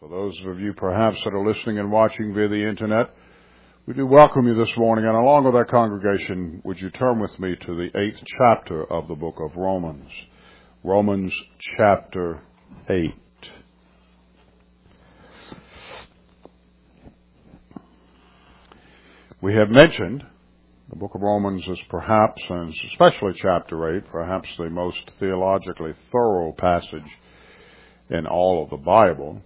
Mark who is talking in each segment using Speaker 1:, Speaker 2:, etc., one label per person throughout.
Speaker 1: For those of you perhaps that are listening and watching via the internet, we do welcome you this morning, and along with our congregation, would you turn with me to the 8th chapter of the book of Romans. Romans chapter 8. We have mentioned the book of Romans is perhaps, and especially chapter 8, perhaps the most theologically thorough passage in all of the Bible.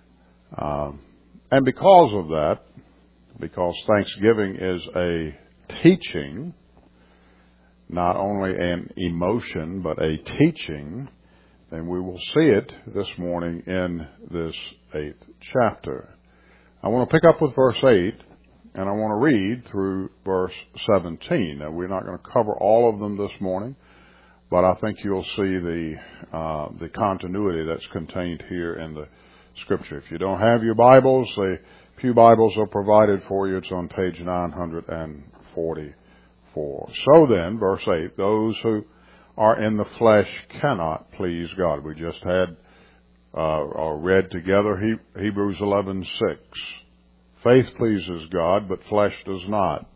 Speaker 1: And because of that, because Thanksgiving is a teaching, not only an emotion, but a teaching, then we will see it this morning in this 8th chapter. I want to pick up with verse 8, and I want to read through verse 17. Now, we're not going to cover all of them this morning, but I think you'll see the continuity that's contained here in the Scripture. If you don't have your Bibles, the Pew Bibles are provided for you. It's on page 944. So then, verse 8, those who are in the flesh cannot please God. We just had or read together Hebrews 11:6. Faith pleases God, but flesh does not.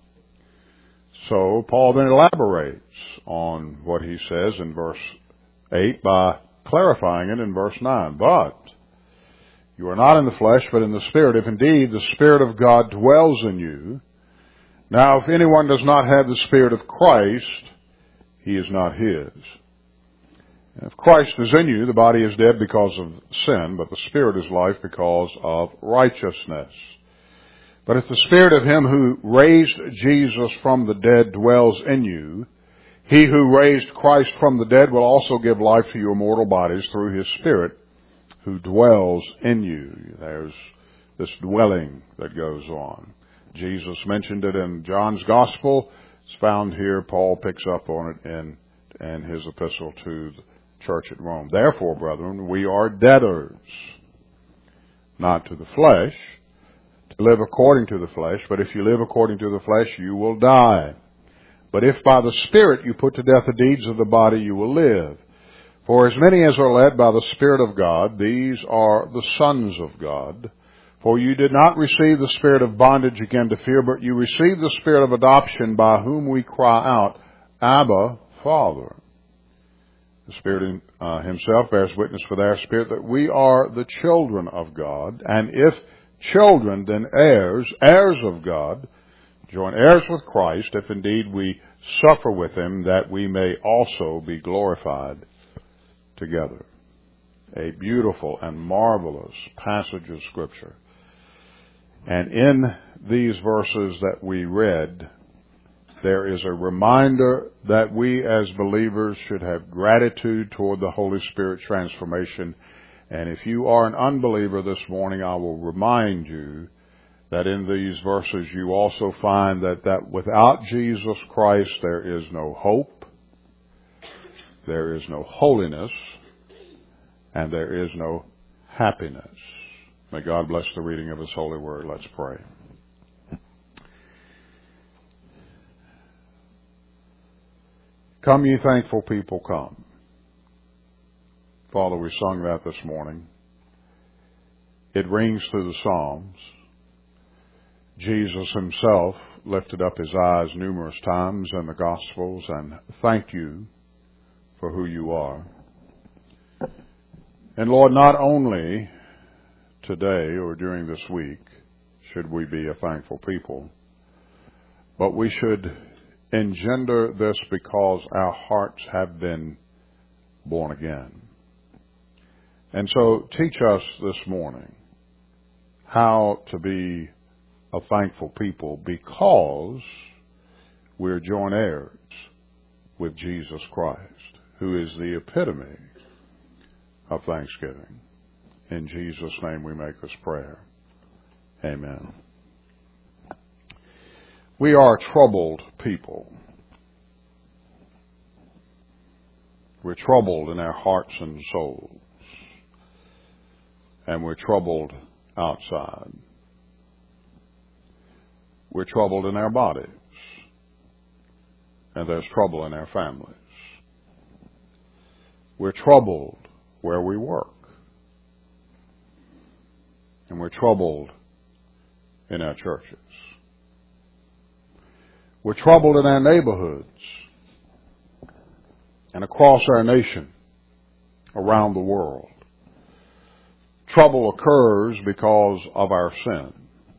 Speaker 1: So Paul then elaborates on what he says in verse 8 by clarifying it in verse 9. But you are not in the flesh, but in the Spirit, if indeed the Spirit of God dwells in you. Now, if anyone does not have the Spirit of Christ, he is not his. And if Christ is in you, the body is dead because of sin, but the Spirit is life because of righteousness. But if the Spirit of him who raised Jesus from the dead dwells in you, he who raised Christ from the dead will also give life to your mortal bodies through his Spirit who dwells in you. There's this dwelling that goes on. Jesus mentioned it in John's Gospel. It's found here. Paul picks up on it in his epistle to the church at Rome. Therefore, brethren, we are debtors, not to the flesh, to live according to the flesh. But if you live according to the flesh, you will die. But if by the Spirit you put to death the deeds of the body, you will live. For as many as are led by the Spirit of God, these are the sons of God. For you did not receive the spirit of bondage again to fear, but you received the Spirit of adoption, by whom we cry out, Abba, Father. The Spirit himself bears witness with our spirit that we are the children of God. And if children, then heirs, heirs of God, joint heirs with Christ, if indeed we suffer with him, that we may also be glorified together. A beautiful and marvelous passage of Scripture. And in these verses that we read, there is a reminder that we as believers should have gratitude toward the Holy Spirit transformation. And if you are an unbeliever this morning, I will remind you that in these verses you also find that without Jesus Christ there is no hope, there is no holiness, and there is no happiness. May God bless the reading of His holy word. Let's pray. Come, ye thankful people, come. Father, we sung that this morning. It rings through the Psalms. Jesus himself lifted up his eyes numerous times in the Gospels and thanked you for who you are. And Lord, not only today or during this week should we be a thankful people, but we should engender this because our hearts have been born again. And so teach us this morning how to be a thankful people, because we're joint heirs with Jesus Christ, who is the epitome of thanksgiving. In Jesus' name we make this prayer. Amen. We are a troubled people. We're troubled in our hearts and souls. And we're troubled outside. We're troubled in our bodies. And there's trouble in our families. We're troubled where we work. And we're troubled in our churches. We're troubled in our neighborhoods and across our nation, around the world. Trouble occurs because of our sin.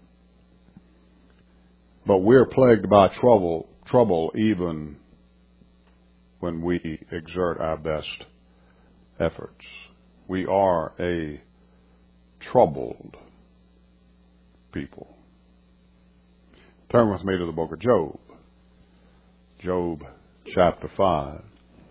Speaker 1: But we're plagued by trouble even when we exert our best efforts. We are a troubled people. Turn with me to the book of Job. Job chapter 5.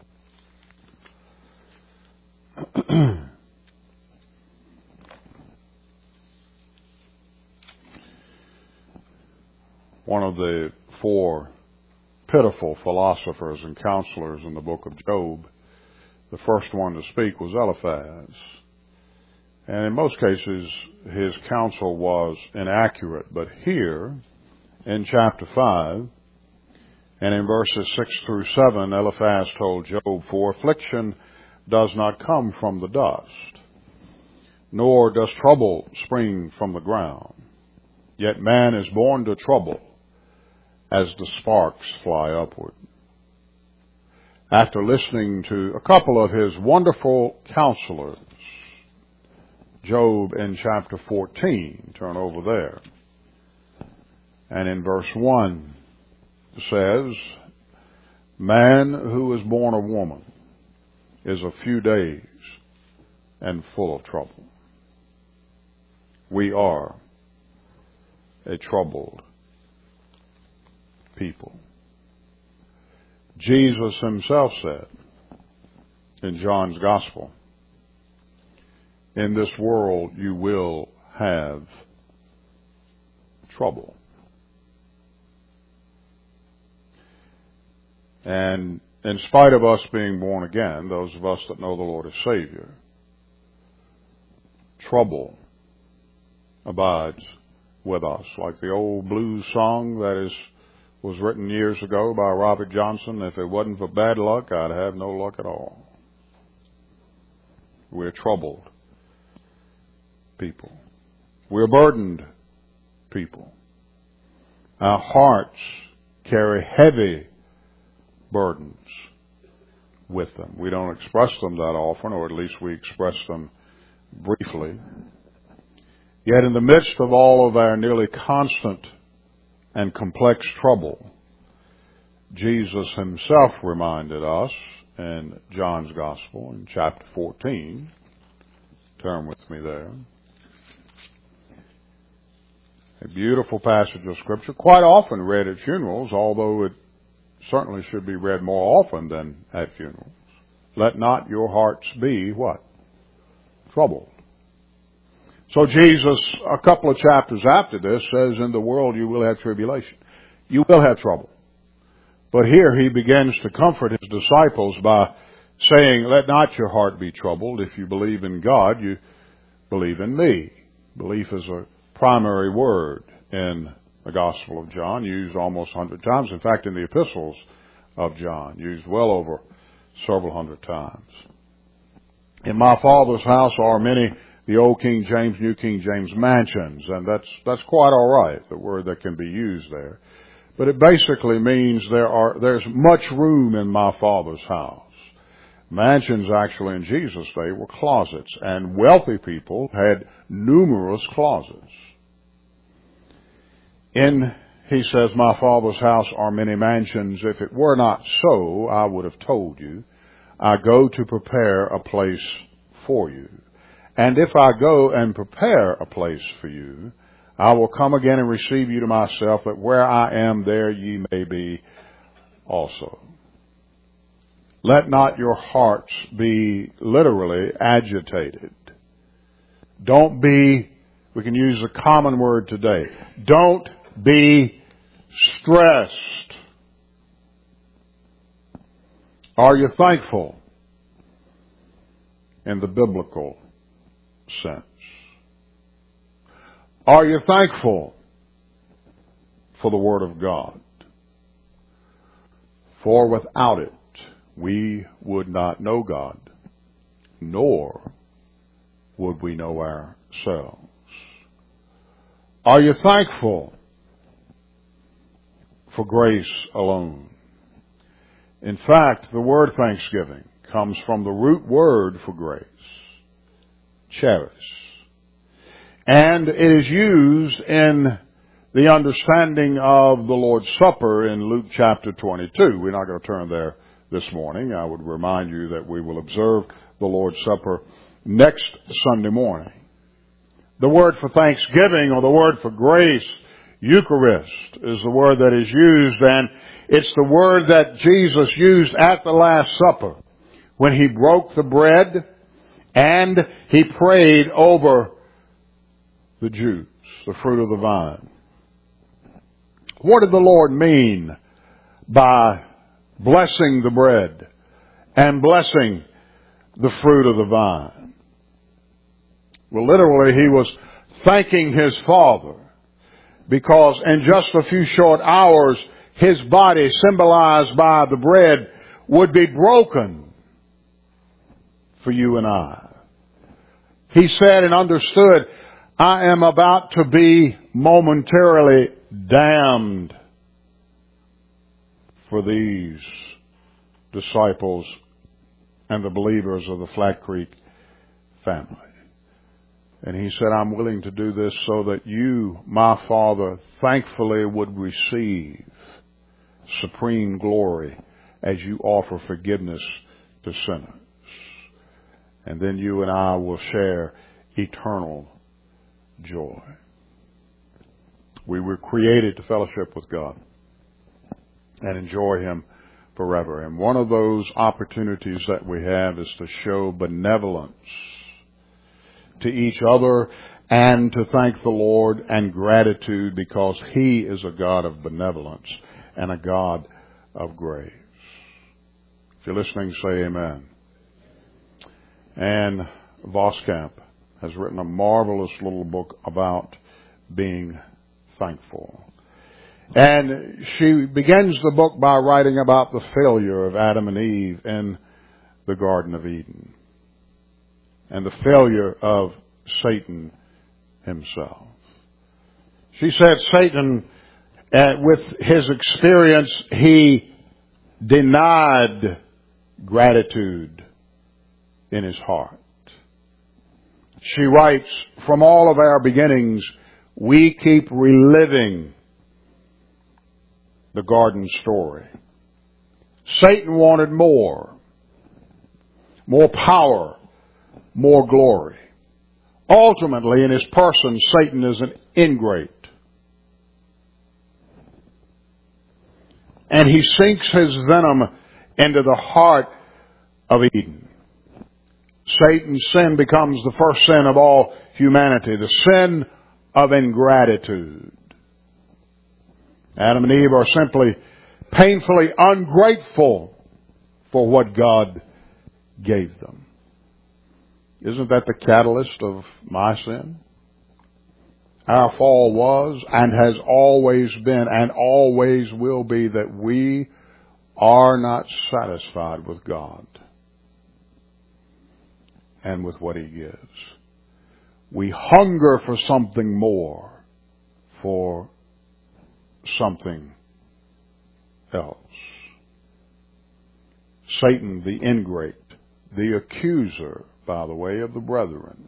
Speaker 1: One of the four pitiful philosophers and counselors in the book of Job, the first one to speak was Eliphaz. And in most cases, his counsel was inaccurate. But here, in chapter 5, and in verses 6 through 7, Eliphaz told Job, "For affliction does not come from the dust, nor does trouble spring from the ground. Yet man is born to trouble as the sparks fly upward." After listening to a couple of his wonderful counselors, Job in chapter 14, turn over there, and in verse 1 says, "Man who is born of woman is a few days and full of trouble." We are a troubled people. Jesus himself said in John's Gospel, "In this world you will have trouble." And in spite of us being born again, those of us that know the Lord as Savior, trouble abides with us. Like the old blues song that was written years ago by Robert Johnson, "If it wasn't for bad luck, I'd have no luck at all." We're troubled people. We're burdened people. Our hearts carry heavy burdens with them. We don't express them that often, or at least we express them briefly. Yet in the midst of all of our nearly constant and complex trouble, Jesus himself reminded us in John's Gospel in chapter 14. Turn with me there. A beautiful passage of Scripture, quite often read at funerals, although it certainly should be read more often than at funerals. "Let not your hearts be" what? Troubled. So Jesus, a couple of chapters after this, says, "In the world you will have tribulation." You will have trouble. But here he begins to comfort his disciples by saying, "Let not your heart be troubled. If you believe in God, you believe in me." Belief is a primary word in the Gospel of John, used almost 100 times. In fact, in the epistles of John, used well over several hundred times. "In my Father's house are many," the Old King James, New King James, "mansions," and that's quite all right, the word that can be used there. But it basically means there's much room in my Father's house. Mansions actually in Jesus' day were closets, and wealthy people had numerous closets. He says, "My Father's house are many mansions. If it were not so, I would have told you. I go to prepare a place for you. And if I go and prepare a place for you, I will come again and receive you to myself, that where I am, there ye may be also." Let not your hearts be literally agitated. Don't be, we can use the common word today, don't be stressed. Are you thankful in the biblical sense? Are you thankful for the Word of God? For without it, we would not know God, nor would we know ourselves. Are you thankful for grace alone? In fact, the word thanksgiving comes from the root word for grace, charis. And it is used in the understanding of the Lord's Supper in Luke chapter 22. We're not going to turn there this morning. I would remind you that we will observe the Lord's Supper next Sunday morning. The word for thanksgiving, or the word for grace, Eucharist, is the word that is used, and it's the word that Jesus used at the Last Supper when he broke the bread and he prayed over the juice, the fruit of the vine. What did the Lord mean by blessing the bread and blessing the fruit of the vine? Well, literally, he was thanking his Father because in just a few short hours, his body, symbolized by the bread, would be broken for you and I. He said and understood, I am about to be momentarily damned for these disciples and the believers of the Flat Creek family. And he said, I'm willing to do this so that you, my Father, thankfully would receive supreme glory as you offer forgiveness to sinners. And then you and I will share eternal joy. We were created to fellowship with God and enjoy Him forever. And one of those opportunities that we have is to show benevolence to each other and to thank the Lord and gratitude because He is a God of benevolence and a God of grace. If you're listening, say amen. Anne Voskamp has written a marvelous little book about being thankful. And she begins the book by writing about the failure of Adam and Eve in the Garden of Eden and the failure of Satan himself. She said Satan, with his experience, he denied gratitude in his heart. She writes, from all of our beginnings, we keep reliving the garden story. Satan wanted more power, more glory. Ultimately, in his person, Satan is an ingrate. And he sinks his venom into the heart of Eden. Satan's sin becomes the first sin of all humanity, the sin of ingratitude. Adam and Eve are simply painfully ungrateful for what God gave them. Isn't that the catalyst of my sin? Our fall was and has always been and always will be that we are not satisfied with God and with what He gives. We hunger for something more, for something else. Satan, the ingrate, the accuser, by the way, of the brethren.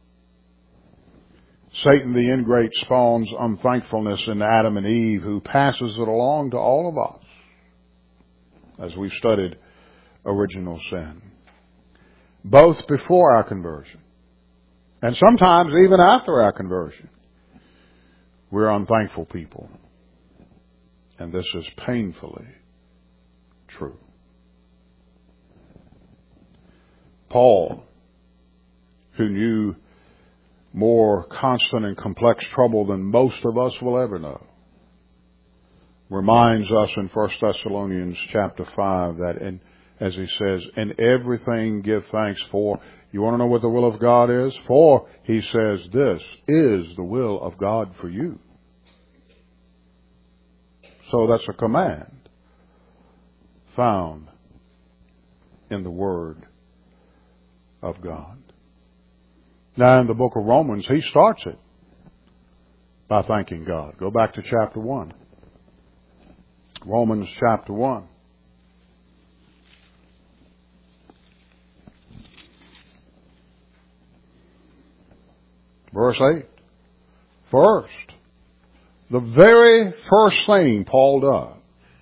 Speaker 1: Satan, the ingrate, spawns unthankfulness in Adam and Eve, who passes it along to all of us as we've studied original sin. Both before our conversion and sometimes even after our conversion, we're unthankful people. And this is painfully true. Paul, who knew more constant and complex trouble than most of us will ever know, reminds us in 1 Thessalonians chapter 5 that, as he says, in everything give thanks for. You want to know what the will of God is? For, he says, this is the will of God for you. So that's a command found in the Word of God. Now in the book of Romans, he starts it by thanking God. Go back to chapter 1. Romans chapter 1. Verse 8. First, the very first thing Paul does,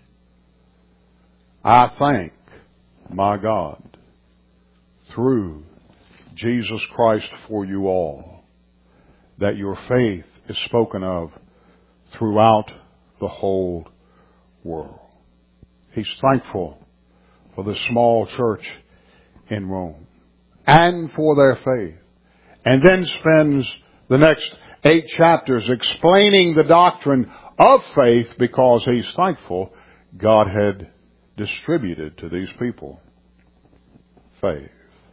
Speaker 1: I thank my God through Jesus Christ for you all, that your faith is spoken of throughout the whole world. He's thankful for the small church in Rome and for their faith. And then spends the next 8 chapters explaining the doctrine of faith because he's thankful God had distributed to these people faith.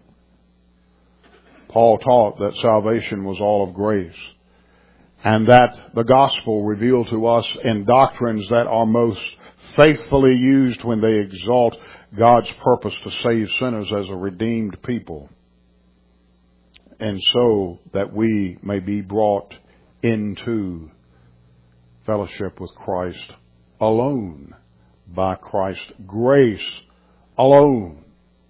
Speaker 1: Paul taught that salvation was all of grace and that the gospel revealed to us in doctrines that are most faithfully used when they exalt God's purpose to save sinners as a redeemed people, and so that we may be brought into fellowship with Christ alone, by Christ's grace alone.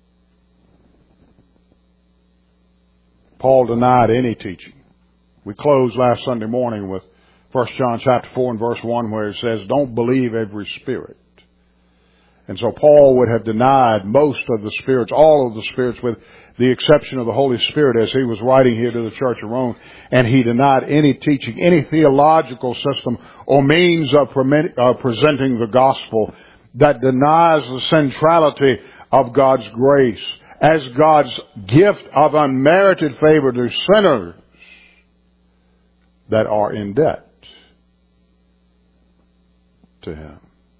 Speaker 1: Paul denied any teaching. We closed last Sunday morning with 1 John chapter 4 and verse 1 where it says, don't believe every spirit. And so Paul would have denied most of the spirits, all of the spirits, with the exception of the Holy Spirit, as he was writing here to the church of Rome. And he denied any teaching, any theological system or means of presenting the gospel that denies the centrality of God's grace as God's gift of unmerited favor to sinners that are in debt to him.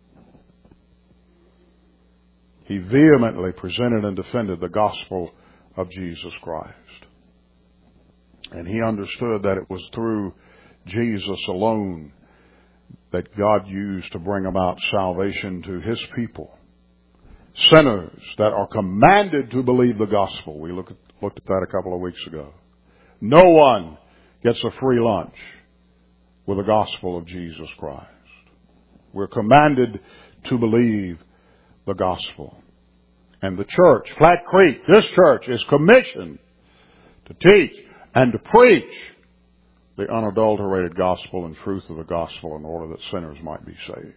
Speaker 1: He vehemently presented and defended the gospel of Jesus Christ. And he understood that it was through Jesus alone that God used to bring about salvation to his people. Sinners that are commanded to believe the gospel. We looked at that a couple of weeks ago. No one gets a free lunch with the gospel of Jesus Christ. We're commanded to believe the gospel. And the church, Flat Creek, this church is commissioned to teach and to preach the unadulterated gospel and truth of the gospel in order that sinners might be saved.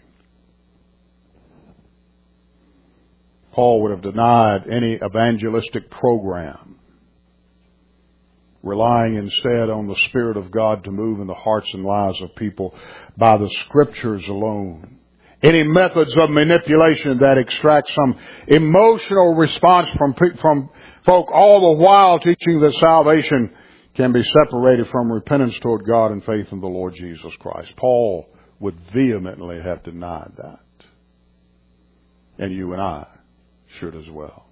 Speaker 1: Paul would have denied any evangelistic program, relying instead on the Spirit of God to move in the hearts and lives of people by the Scriptures alone. Any methods of manipulation that extract some emotional response from folk, all the while teaching that salvation can be separated from repentance toward God and faith in the Lord Jesus Christ. Paul would vehemently have denied that. And you and I should as well.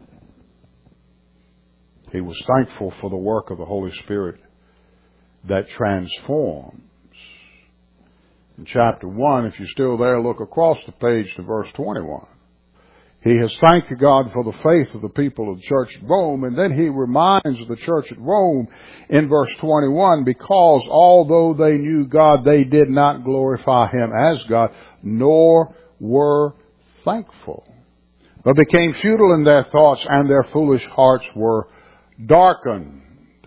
Speaker 1: He was thankful for the work of the Holy Spirit that transforms. In chapter 1, if you're still there, look across the page to verse 21. He has thanked God for the faith of the people of the church at Rome, and then he reminds the church at Rome in verse 21, because although they knew God, they did not glorify him as God, nor were thankful, but became futile in their thoughts, and their foolish hearts were darkened.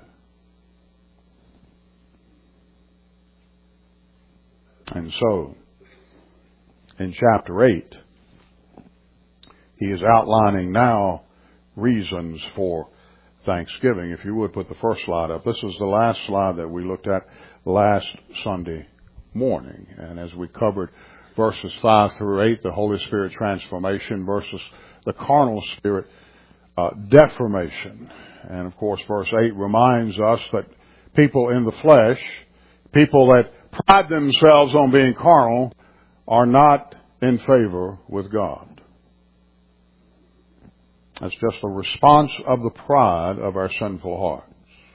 Speaker 1: And so, in chapter 8, he is outlining now reasons for thanksgiving. If you would put the first slide up. This is the last slide that we looked at last Sunday morning. And as we covered verses 5 through 8, the Holy Spirit transformation versus the carnal spirit deformation. And of course, verse 8 reminds us that people in the flesh, people that pride themselves on being carnal, are not in favor with God. That's just a response of the pride of our sinful hearts.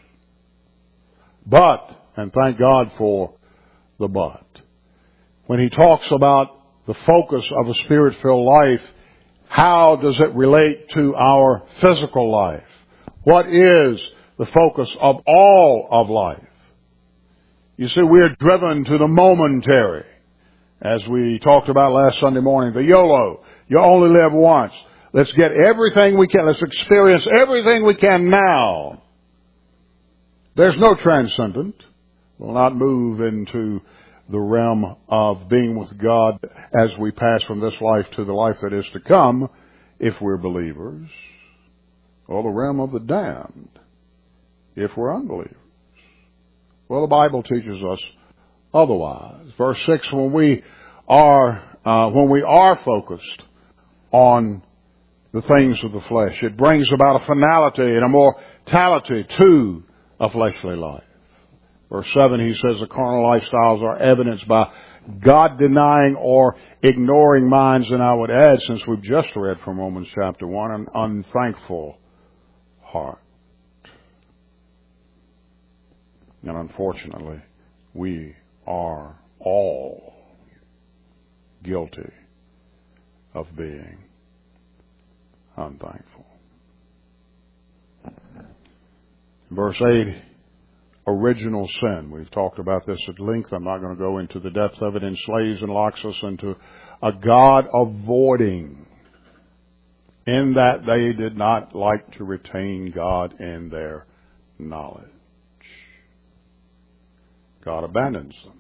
Speaker 1: But, and thank God for the but, when he talks about the focus of a Spirit-filled life, how does it relate to our physical life? What is the focus of all of life? You see, we're driven to the momentary. As we talked about last Sunday morning, the YOLO. You only live once. Let's get everything we can. Let's experience everything we can now. There's no transcendent. We'll not move into the realm of being with God as we pass from this life to the life that is to come if we're believers. Or the realm of the damned if we're unbelievers. Well, the Bible teaches us otherwise. Verse 6, when we are focused on the things of the flesh, it brings about a finality and a mortality to a fleshly life. Verse 7, he says the carnal lifestyles are evidenced by God-denying or ignoring minds, and I would add, since we've just read from Romans chapter 1, an unthankful heart. And unfortunately, we are all guilty of being unthankful. Verse 8, original sin. We've talked about this at length. I'm not going to go into the depth of it. Enslaves and locks us into a God avoiding, in that they did not like to retain God in their knowledge. God abandons them.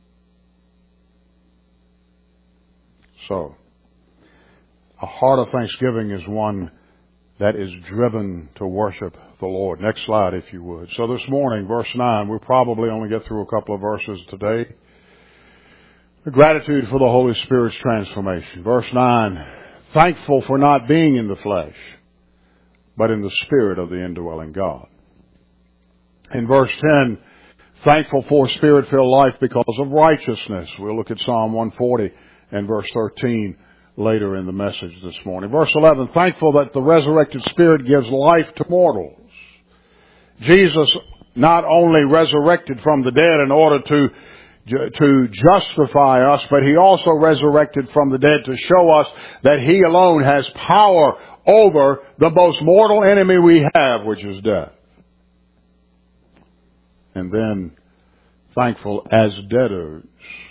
Speaker 1: So, a heart of thanksgiving is one that is driven to worship the Lord. Next slide, if you would. So this morning, verse 9, we'll probably only get through a couple of verses today. The gratitude for the Holy Spirit's transformation. Verse 9, thankful for not being in the flesh, but in the Spirit of the indwelling God. In verse 10, thankful for Spirit-filled life because of righteousness. We'll look at Psalm 140 and verse 13 later in the message this morning. Verse 11, thankful that the resurrected Spirit gives life to mortals. Jesus not only resurrected from the dead in order to justify us, but He also resurrected from the dead to show us that He alone has power over the most mortal enemy we have, which is death. And then, thankful as debtors.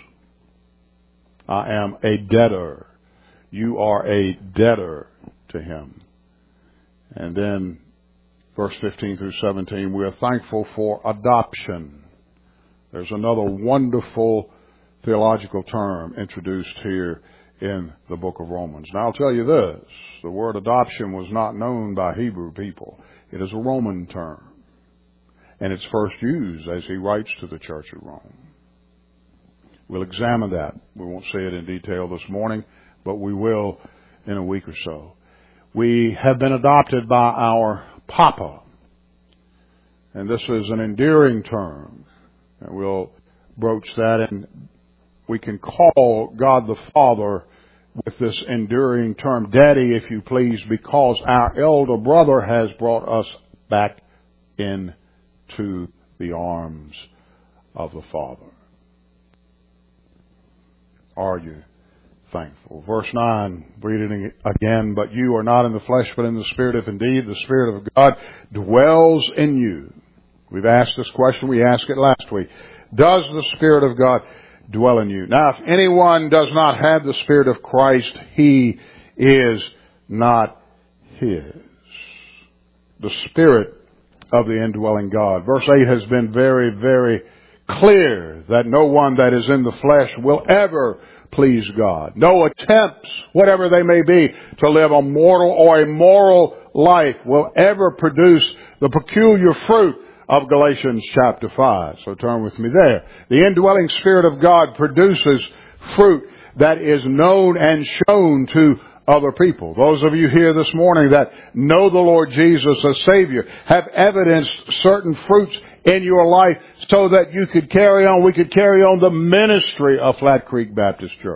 Speaker 1: I am a debtor. You are a debtor to Him. And then, verse 15 through 17, we are thankful for adoption. There's another wonderful theological term introduced here in the book of Romans. Now, I'll tell you this. The word adoption was not known by Hebrew people. It is a Roman term. And it's first used as he writes to the church at Rome. We'll examine that. We won't say it in detail this morning, but we will in a week or so. We have been adopted by our Papa. And this is an endearing term. And we'll broach that, and we can call God the Father with this enduring term, Daddy, if you please, because our elder brother has brought us back into the arms of the Father. Are you thankful? Verse 9, reading it again, but you are not in the flesh, but in the Spirit, if indeed the Spirit of God dwells in you. We've asked this question. We asked it last week. Does the Spirit of God dwell in you? Now, if anyone does not have the Spirit of Christ, he is not His. The Spirit of the indwelling God. Verse 8 has been very, very clear that no one that is in the flesh will ever please God. No attempts, whatever they may be, to live a mortal or a moral life will ever produce the peculiar fruit of Galatians chapter 5. So turn with me there. The indwelling Spirit of God produces fruit that is known and shown to other people. Those of you here this morning that know the Lord Jesus as Savior have evidenced certain fruits in your life so that you could carry on, we could carry on the ministry of Flat Creek Baptist Church.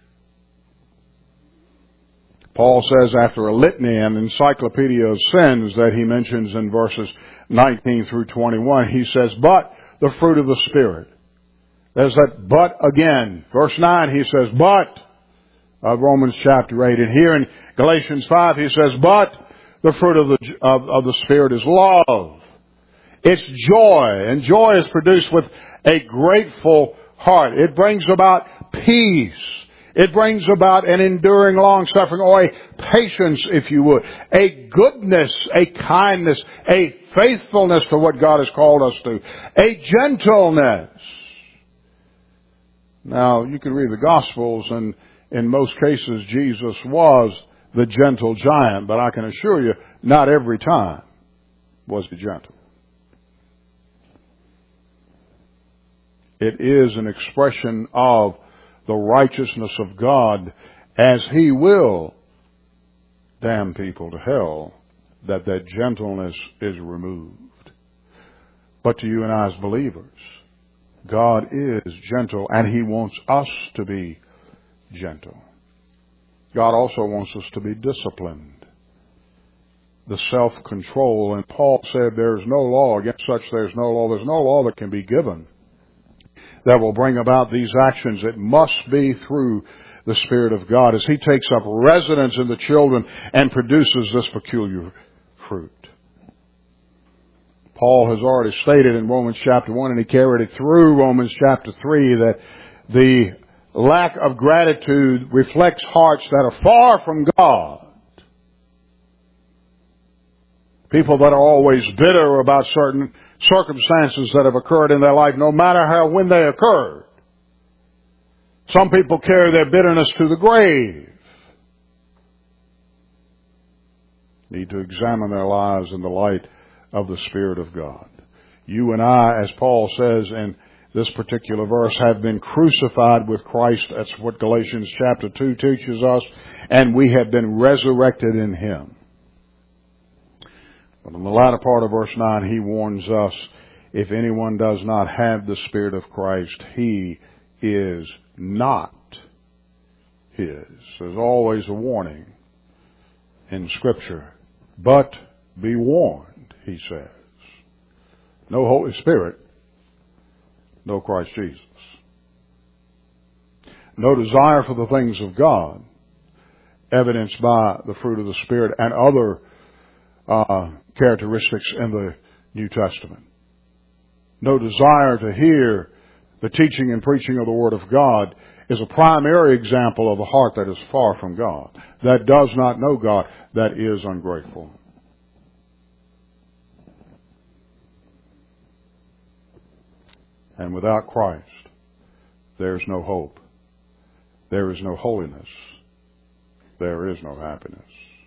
Speaker 1: Paul says after a litany and encyclopedia of sins that he mentions in verses 19 through 21, he says, but the fruit of the Spirit. There's that but again. Verse 9, he says, but of Romans chapter 8. And here in Galatians 5, he says, but the fruit of the Spirit is love. It's joy. And joy is produced with a grateful heart. It brings about peace. It brings about an enduring long suffering, or a patience, if you would. A goodness, a kindness, a faithfulness to what God has called us to. A gentleness. Now, you can read the Gospels, and in most cases Jesus was the gentle giant, but I can assure you, not every time was he gentle. It is an expression of the righteousness of God, as He will damn people to hell, that gentleness is removed. But to you and I as believers, God is gentle, and He wants us to be gentle. God also wants us to be disciplined. The self-control. And Paul said there's no law. Against such there's no law. There's no law that can be given that will bring about these actions. It must be through the Spirit of God as He takes up residence in the children and produces this peculiar fruit. Paul has already stated in Romans chapter 1, and he carried it through Romans chapter 3, that the lack of gratitude reflects hearts that are far from God. People that are always bitter about certain circumstances that have occurred in their life, no matter when they occurred. Some people carry their bitterness to the grave. Need to examine their lives in the light of the Spirit of God. You and I, as Paul says in this particular verse, have been crucified with Christ. That's what Galatians chapter 2 teaches us. And we have been resurrected in Him. But in the latter part of verse 9, he warns us, if anyone does not have the Spirit of Christ, he is not His. There's always a warning in Scripture. But be warned, he says. No Holy Spirit, no Christ Jesus. No desire for the things of God, evidenced by the fruit of the Spirit and other characteristics in the New Testament. No desire to hear the teaching and preaching of the Word of God is a primary example of a heart that is far from God, that does not know God, that is ungrateful. And without Christ, there is no hope. There is no holiness. There is no happiness.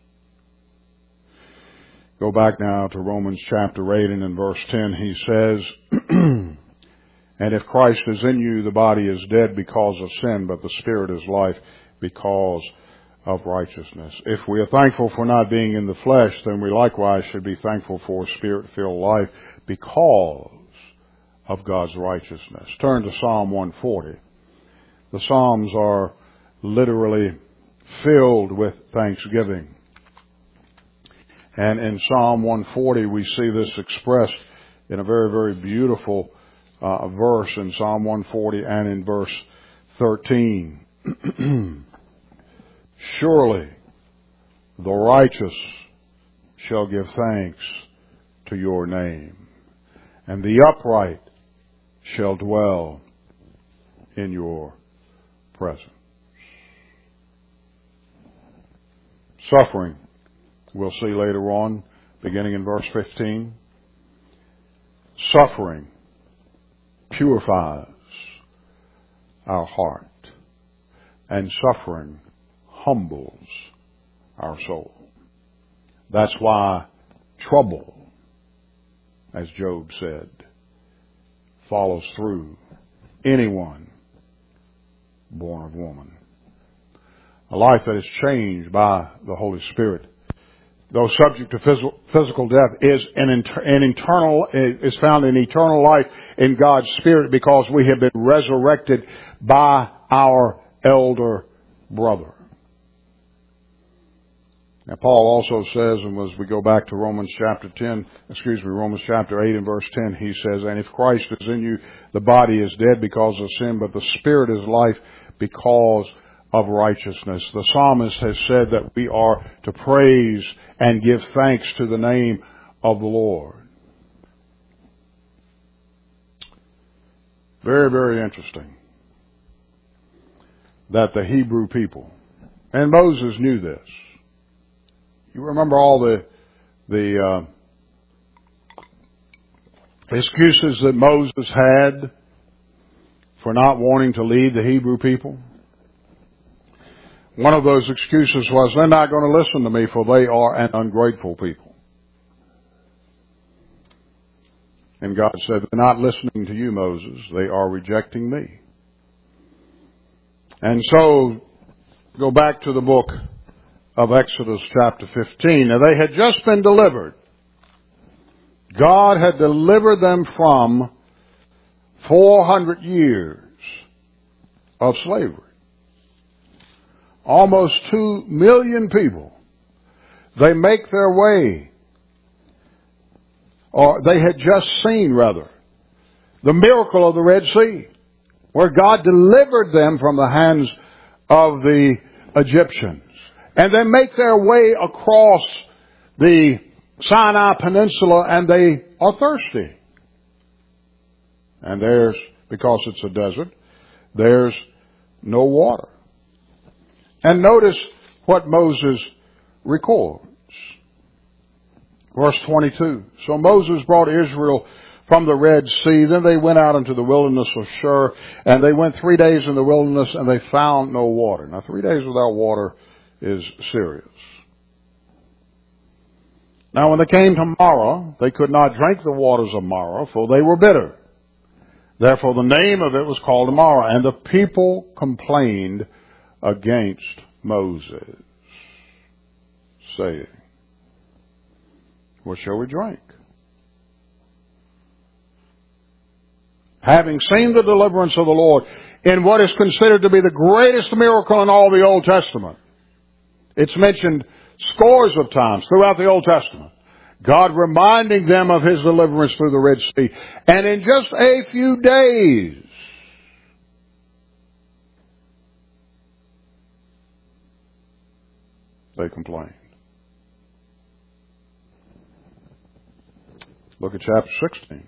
Speaker 1: Go back now to Romans chapter 8, and in verse 10 he says, and if Christ is in you, the body is dead because of sin, but the Spirit is life because of righteousness. If we are thankful for not being in the flesh, then we likewise should be thankful for Spirit-filled life because of God's righteousness. Turn to Psalm 140. The Psalms are literally filled with thanksgiving. And in Psalm 140, we see this expressed in a very, very beautiful verse in Psalm 140 and in verse 13. Surely the righteous shall give thanks to your name, and the upright shall dwell in your presence. Suffering, we'll see later on, beginning in verse 15. Suffering purifies our heart, and suffering humbles our soul. That's why trouble, as Job said, follows through anyone born of woman. A life that is changed by the Holy Spirit, though subject to physical death, is is found in eternal life in God's Spirit, because we have been resurrected by our elder brother. Now, Paul also says, and as we go back to Romans chapter 8 and verse 10, he says, and if Christ is in you, the body is dead because of sin, but the Spirit is life because of righteousness. The psalmist has said that we are to praise and give thanks to the name of the Lord. Very, very interesting that the Hebrew people, and Moses knew this. You remember all the excuses that Moses had for not wanting to lead the Hebrew people? One of those excuses was, they're not going to listen to me, for they are an ungrateful people. And God said, they're not listening to you, Moses. They are rejecting me. And so, go back to the book of Exodus chapter 15. Now, they had just been delivered. God had delivered them from 400 years of slavery. Almost 2 million people. They make their way, or they had just seen, rather, the miracle of the Red Sea, where God delivered them from the hands of the Egyptians. And they make their way across the Sinai Peninsula, and they are thirsty. And because it's a desert, there's no water. And notice what Moses records. Verse 22. So Moses brought Israel from the Red Sea. Then they went out into the wilderness of Shur, and they went 3 days in the wilderness, and they found no water. Now, 3 days without water is serious. Now, when they came to Marah, they could not drink the waters of Marah, for they were bitter. Therefore, the name of it was called Marah. And the people complained against Moses, saying, what shall we drink? Having seen the deliverance of the Lord in what is considered to be the greatest miracle in all the Old Testament. It's mentioned scores of times throughout the Old Testament. God reminding them of His deliverance through the Red Sea. And in just a few days, they complained. Look at chapter 16.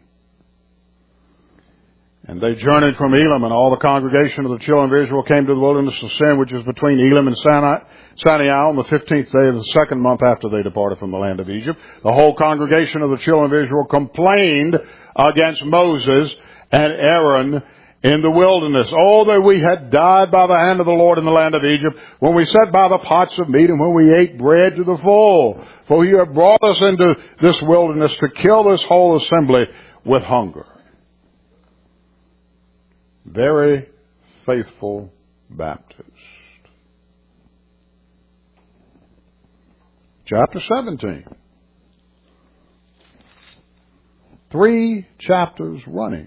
Speaker 1: And they journeyed from Elim, and all the congregation of the children of Israel came to the wilderness of Sin, which is between Elim and Sinai on the 15th day of the second month after they departed from the land of Egypt. The whole congregation of the children of Israel complained against Moses and Aaron in the wilderness. Oh, that we had died by the hand of the Lord in the land of Egypt, when we sat by the pots of meat and when we ate bread to the full. For you have brought us into this wilderness to kill this whole assembly with hunger. Very faithful Baptist. Chapter 17. 3 chapters running.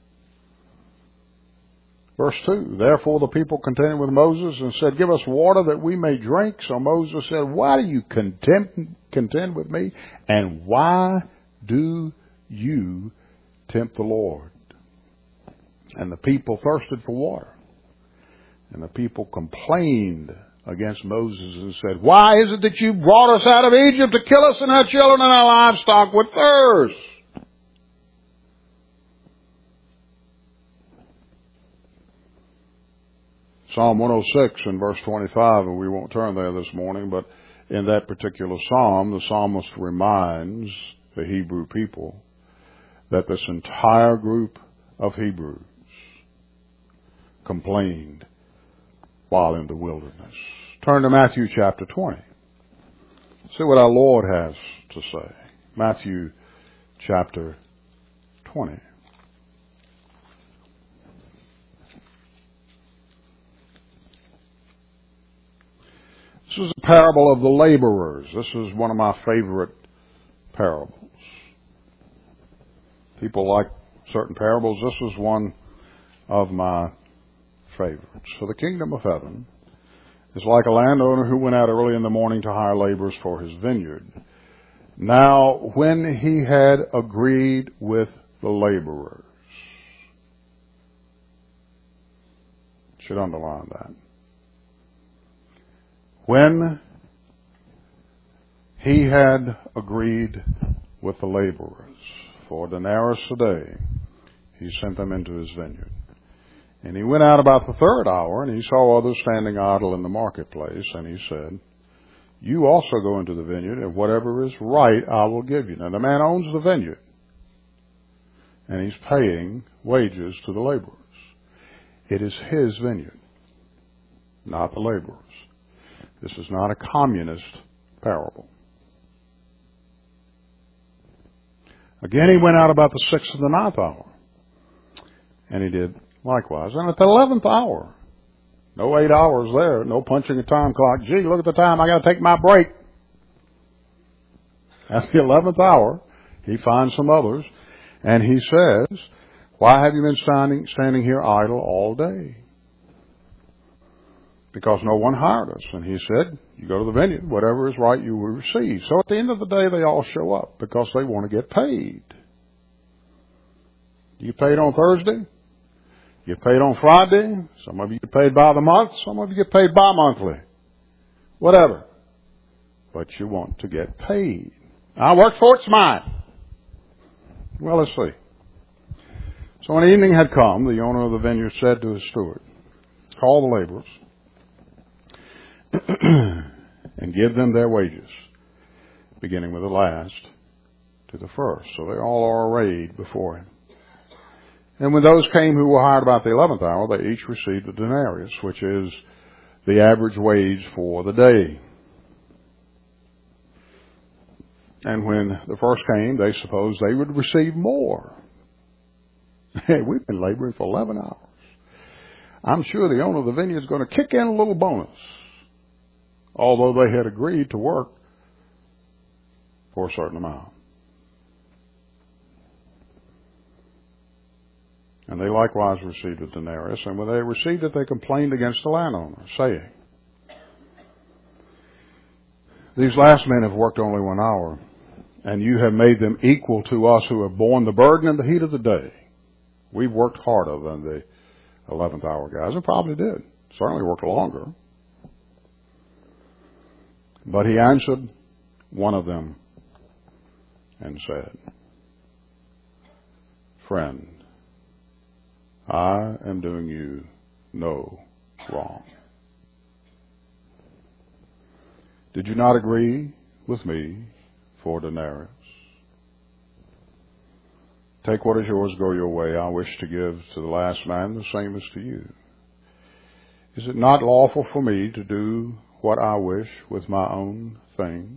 Speaker 1: Verse 2. Therefore the people contended with Moses and said, give us water that we may drink. So Moses said, why do you contend with me? And why do you tempt the Lord? And the people thirsted for water. And the people complained against Moses and said, why is it that you brought us out of Egypt to kill us and our children and our livestock with thirst? Psalm 106 and verse 25, and we won't turn there this morning, but in that particular psalm, the psalmist reminds the Hebrew people that this entire group of Hebrews complained while in the wilderness. Turn to Matthew chapter 20. See what our Lord has to say. Matthew chapter 20. This is a parable of the laborers. This is one of my favorite parables. People like certain parables. This is one of my favorites. For the kingdom of heaven is like a landowner who went out early in the morning to hire laborers for his vineyard. Now, when he had agreed with the laborers, should underline that. When he had agreed with the laborers for denarius a day, he sent them into his vineyard. And he went out about the third hour, and he saw others standing idle in the marketplace, and he said, you also go into the vineyard, and whatever is right I will give you. Now the man owns the vineyard, and he's paying wages to the laborers. It is his vineyard, not the laborers. This is not a communist parable. Again, he went out about the 6th and the 9th hour, and he did likewise. And at the 11th hour, no 8 hours there, no punching a time clock. Gee, look at the time, I got to take my break. At the 11th hour, he finds some others, and he says, why have you been standing here idle all day? Because no one hired us. And he said, you go to the vineyard, whatever is right you will receive. So at the end of the day, they all show up because they want to get paid. You get paid on Thursday? You get paid on Friday? Some of you get paid by the month. Some of you get paid bi-monthly. Whatever. But you want to get paid. I work for it's mine. Well, let's see. So when evening had come, the owner of the vineyard said to his steward, call the laborers and give them their wages, beginning with the last to the first. So they all are arrayed before him. And when those came who were hired about the 11th hour, they each received a denarius, which is the average wage for the day. And when the first came, they supposed they would receive more. Hey, we've been laboring for 11 hours. I'm sure the owner of the vineyard is going to kick in a little bonus, although they had agreed to work for a certain amount. And they likewise received a denarius, and when they received it, they complained against the landowner, saying, these last men have worked only 1 hour, and you have made them equal to us who have borne the burden and the heat of the day. We've worked harder than the 11th hour guys, and probably did. Certainly worked longer. But he answered one of them and said, friend, I am doing you no wrong. Did you not agree with me for a denarius? Take what is yours, go your way. I wish to give to the last man the same as to you. Is it not lawful for me to do what I wish with my own things?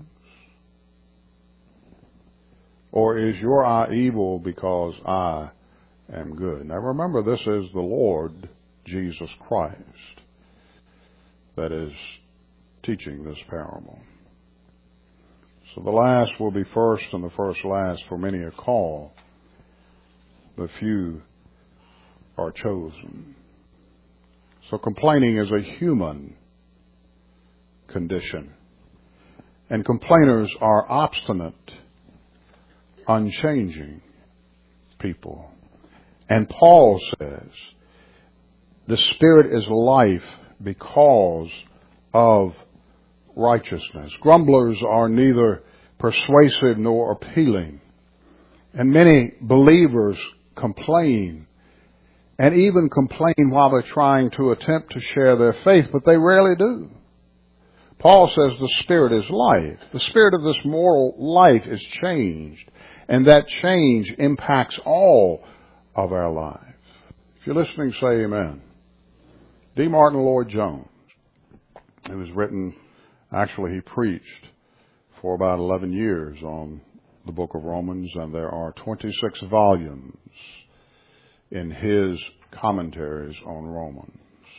Speaker 1: Or is your eye evil because I am good? Now remember, this is the Lord Jesus Christ that is teaching this parable. So the last will be first and the first last, for many are called, but few are chosen. So complaining is a human condition. And complainers are obstinate, unchanging people. And Paul says, the Spirit is life because of righteousness. Grumblers are neither persuasive nor appealing. And many believers complain, and even complain while they're trying to attempt to share their faith, but they rarely do. Paul says the Spirit is life. The spirit of this moral life is changed, and that change impacts all of our lives. If you're listening, say amen. D. Martin Lloyd-Jones. It was written, actually he preached for about 11 years on the book of Romans, and there are 26 volumes in his commentaries on Romans.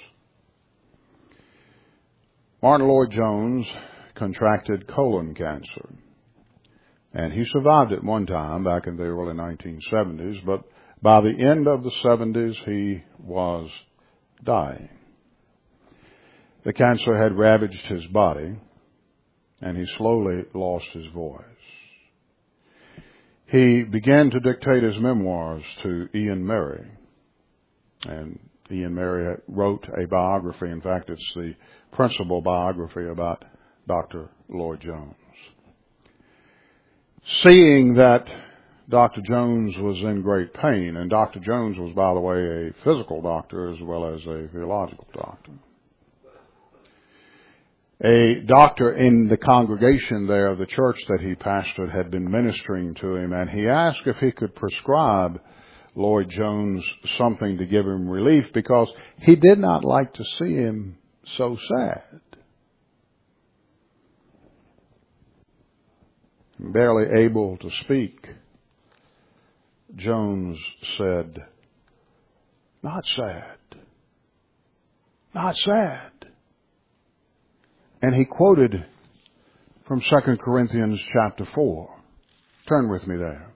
Speaker 1: Martin Lloyd-Jones contracted colon cancer, and he survived it one time back in the early 1970s, but by the end of the 70s he was dying. The cancer had ravaged his body, and he slowly lost his voice. He began to dictate his memoirs to Ian Murray. And Ian Murray wrote a biography. In fact, it's the principal biography about Dr. Lloyd-Jones. Seeing that Dr. Jones was in great pain, and Dr. Jones was, by the way, a physical doctor as well as a theological doctor. A doctor in the congregation there, the church that he pastored, had been ministering to him, and he asked if he could prescribe Lloyd Jones something to give him relief because he did not like to see him so sad. Barely able to speak, Jones said, "Not sad. Not sad." And he quoted from 2 Corinthians chapter 4. Turn with me there.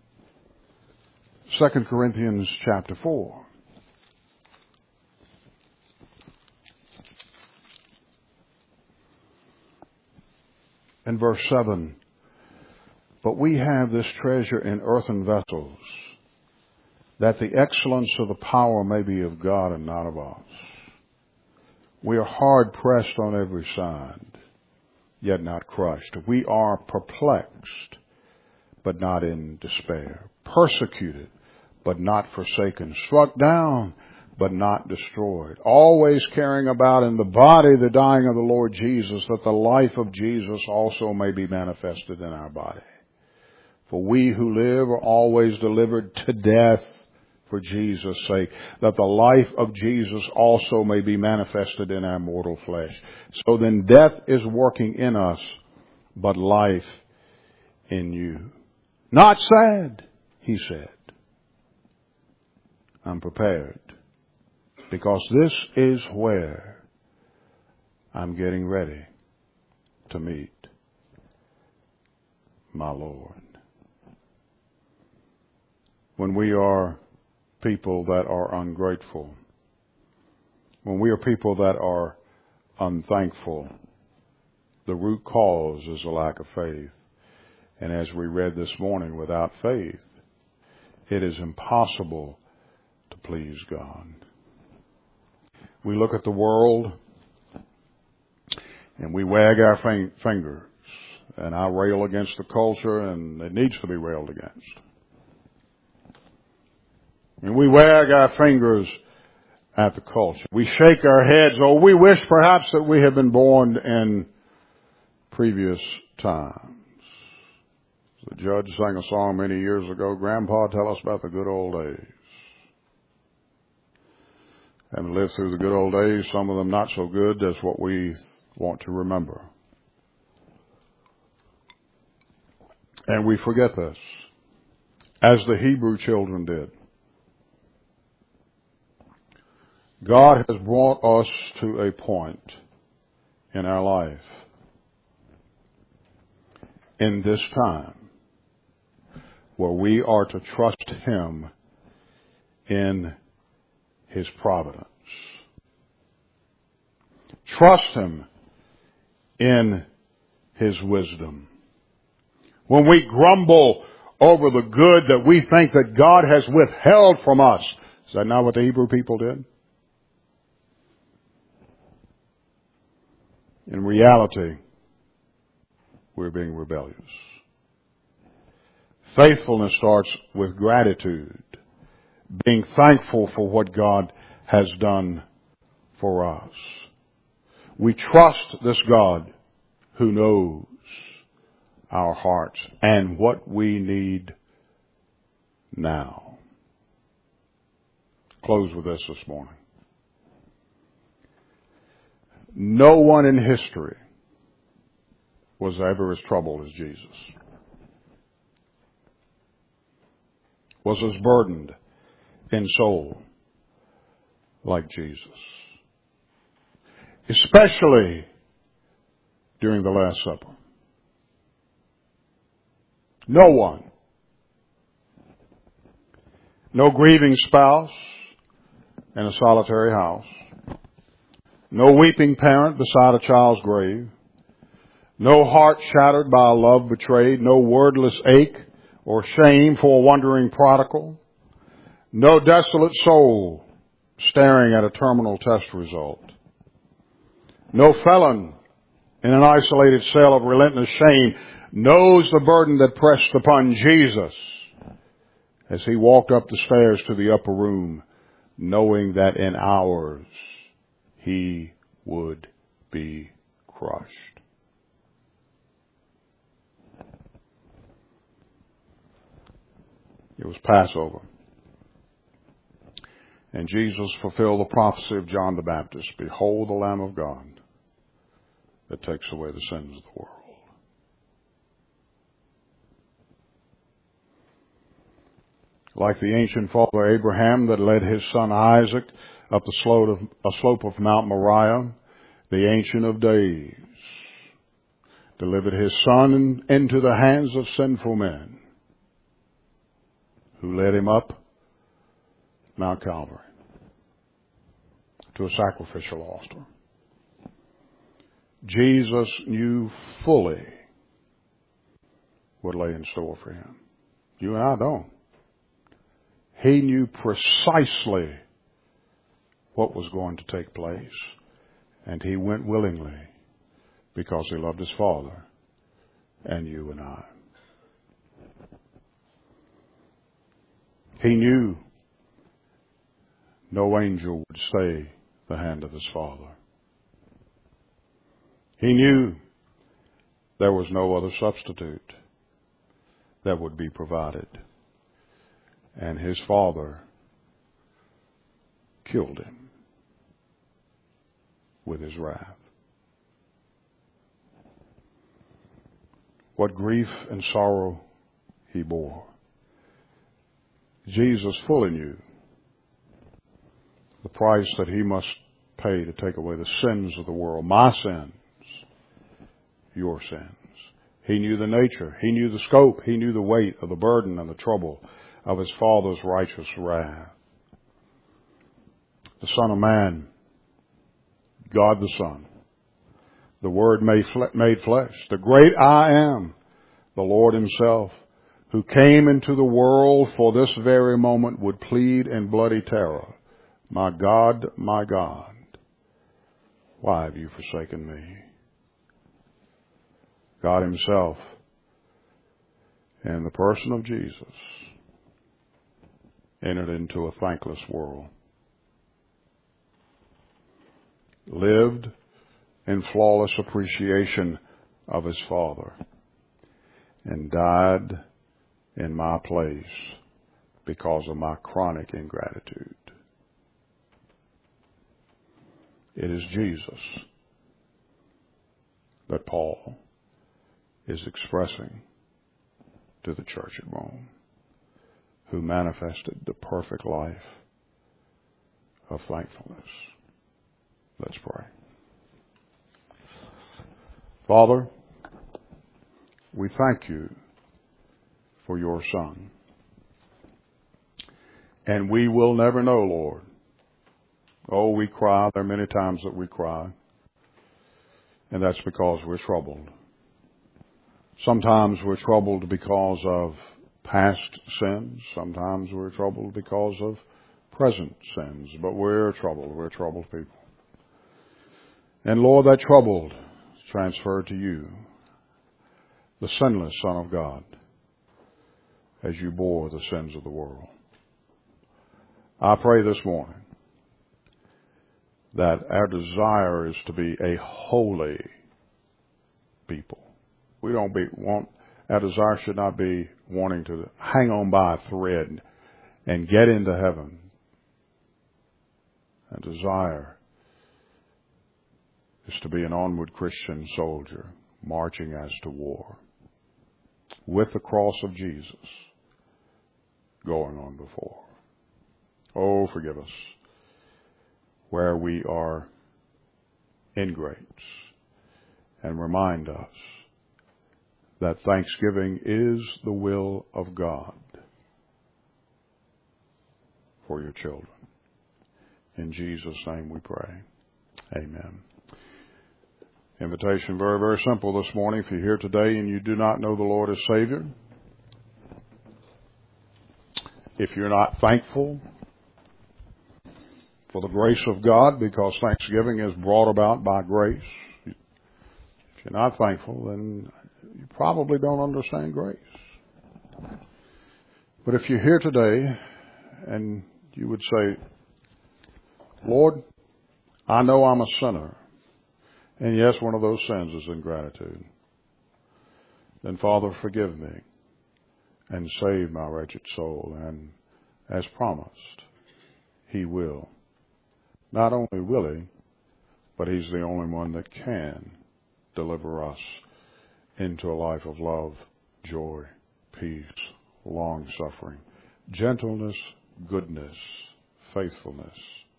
Speaker 1: 2 Corinthians chapter 4. And verse 7. "But we have this treasure in earthen vessels, that the excellence of the power may be of God and not of us. We are hard pressed on every side, yet not crushed. We are perplexed, but not in despair. Persecuted, but not forsaken. Struck down, but not destroyed. Always carrying about in the body the dying of the Lord Jesus, that the life of Jesus also may be manifested in our body. For we who live are always delivered to death for Jesus' sake, that the life of Jesus also may be manifested in our mortal flesh. So then death is working in us, but life in you." Not sad, he said. I'm prepared, because this is where I'm getting ready to meet my Lord. When we are people that are ungrateful, when we are people that are unthankful, the root cause is a lack of faith. And as we read this morning, without faith, it is impossible to please God. We look at the world and we wag our fingers, and I rail against the culture, and it needs to be railed against. And we wag our fingers at the culture. We shake our heads. Oh, we wish perhaps that we had been born in previous times. The judge sang a song many years ago, "Grandpa, tell us about the good old days." And lived through the good old days, some of them not so good as what we want to remember. And we forget this, as the Hebrew children did. God has brought us to a point in our life, in this time, where we are to trust Him in His providence. Trust Him in His wisdom. When we grumble over the good that we think that God has withheld from us, is that not what the Hebrew people did? In reality, we're being rebellious. Faithfulness starts with gratitude, being thankful for what God has done for us. We trust this God who knows our hearts and what we need now. Close with this morning. No one in history was ever as troubled as Jesus, was as burdened in soul like Jesus, especially during the Last Supper. No one. No grieving spouse in a solitary house. No weeping parent beside a child's grave. No heart shattered by a love betrayed. No wordless ache or shame for a wandering prodigal. No desolate soul staring at a terminal test result. No felon in an isolated cell of relentless shame knows the burden that pressed upon Jesus as he walked up the stairs to the upper room, knowing that in hours he would be crushed. It was Passover. And Jesus fulfilled the prophecy of John the Baptist. Behold the Lamb of God that takes away the sins of the world. Like the ancient father Abraham that led his son Isaac up the slope of Mount Moriah, the Ancient of Days delivered his son into the hands of sinful men who led him up Mount Calvary to a sacrificial altar. Jesus knew fully what lay in store for him. You and I don't. He knew precisely what was going to take place, and he went willingly because he loved his Father and you and I. He knew no angel would stay the hand of his Father. He knew there was no other substitute that would be provided. And his Father killed him with his wrath. What grief and sorrow he bore. Jesus fully knew the price that he must pay to take away the sins of the world. My sins, your sins. He knew the nature. He knew the scope. He knew the weight of the burden and the trouble of his Father's righteous wrath. The Son of Man, God the Son, the Word made flesh, the great I Am, the Lord himself, who came into the world for this very moment, would plead in bloody terror, my God, why have you forsaken me? God himself, in the person of Jesus, entered into a thankless world, lived in flawless appreciation of his Father, and died in my place because of my chronic ingratitude. It is Jesus that Paul is expressing to the church at Rome, who manifested the perfect life of thankfulness. Let's pray. Father, we thank you for your Son. And we will never know, Lord. Oh, we cry. There are many times that we cry. And that's because we're troubled. Sometimes we're troubled because of past sins. Sometimes we're troubled because of present sins. But we're troubled. We're troubled people. And Lord, that troubled is transferred to you, the sinless Son of God, as you bore the sins of the world. I pray this morning that our desire is to be a holy people. Our desire should not be wanting to hang on by a thread and get into heaven. Our desire is to be an onward Christian soldier marching as to war with the cross of Jesus going on before. Oh, forgive us where we are ingrates, and remind us that thanksgiving is the will of God for your children. In Jesus' name we pray. Amen. Invitation very, very simple this morning. If you're here today and you do not know the Lord as Savior, if you're not thankful for the grace of God, because thanksgiving is brought about by grace, if you're not thankful, then you probably don't understand grace. But if you're here today and you would say, Lord, I know I'm a sinner. And yes, one of those sins is ingratitude. Then Father, forgive me and save my wretched soul. And as promised, He will. Not only will He, but He's the only one that can deliver us into a life of love, joy, peace, long-suffering, gentleness, goodness, faithfulness.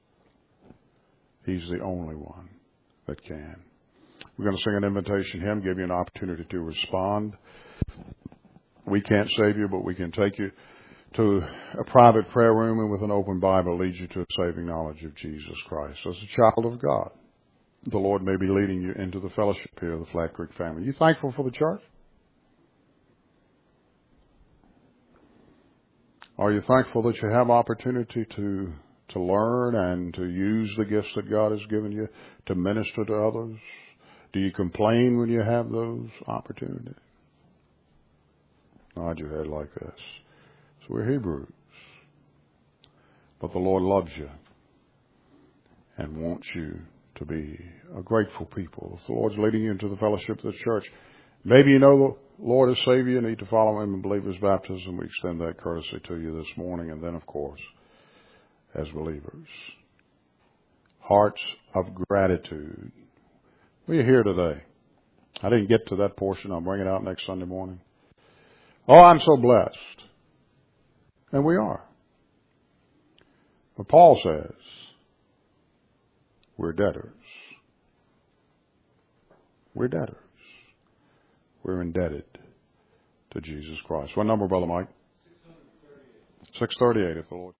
Speaker 1: He's the only one that can. We're going to sing an invitation hymn, give you an opportunity to respond. We can't save you, but we can take you to a private prayer room and with an open Bible lead you to a saving knowledge of Jesus Christ. As a child of God, the Lord may be leading you into the fellowship here of the Flat Creek family. You thankful for the church? Are you thankful that you have opportunity to learn and to use the gifts that God has given you to minister to others? Do you complain when you have those opportunities? Nod your head like this. So we're Hebrews. But the Lord loves you and wants you to be a grateful people. If the Lord's leading you into the fellowship of the church, maybe you know the Lord is Savior, you need to follow Him and believe His baptism. We extend that courtesy to you this morning. And then, of course, as believers, hearts of gratitude. Well, you're here today. I didn't get to that portion. I'll bring it out next Sunday morning. Oh, I'm so blessed. And we are. But Paul says we're debtors. We're debtors. We're indebted to Jesus Christ. What number, Brother Mike? 638, if the Lord...